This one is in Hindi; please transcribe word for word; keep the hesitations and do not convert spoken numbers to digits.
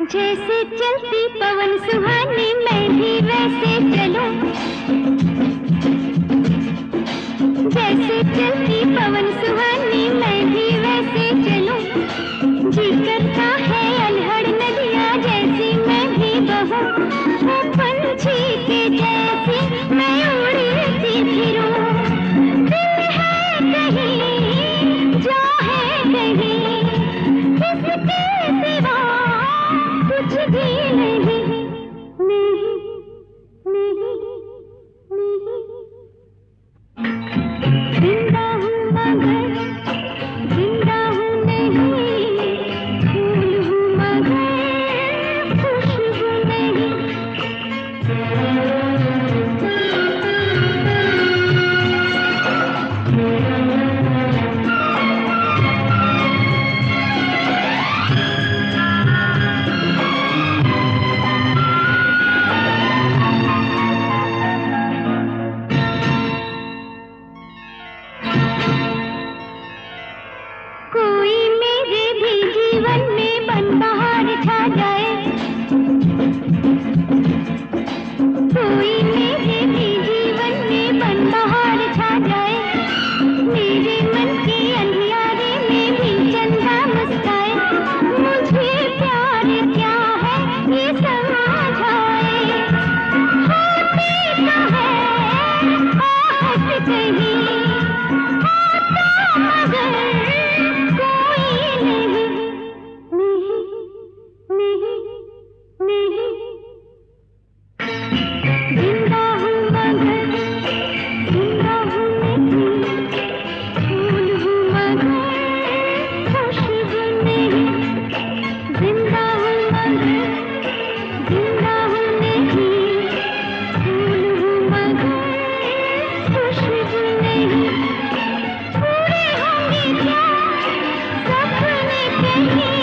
जैसे चलती पवन सुहानी मैं भी वैसे चलूं, जैसे चलती पवन सुहानी मैं भी वैसे चलूं। जी करता है अनहड़ नदियाँ जैसी मैं भी बहूं, वो पंछी के जैसी मैं उड़ती फिरूं। दिल है कहीं जो है कहीं, किसके सिवा कुछ भी नहीं, नहीं, नहीं, नहीं। जिंदा हूँ मगर जिंदा हूँ नहीं, फूल हूँ मगर खुशबू नहीं। कोई मेरे भी जीवन में बनबहार छा जाए, कोई मेरे भी जीवन में बनबहार छा जाए। मेरे मन के अंधियारे में भी चंदा मुस्काए, मुझे प्यार क्या है ये समझाए। होती तो है आहट कहीं, मगर कोई नहीं, नहीं, नहीं, नहीं। जिंदा हूँ मगर जिंदा हूँ नहीं, फूल हूँ मगर खुशबू नहीं। जिंदा हूँ मगर जिंदा हूँ नहीं, फूल हूँ मगर खुशबू नहीं। पूरे होंगे क्या सपने कहीं,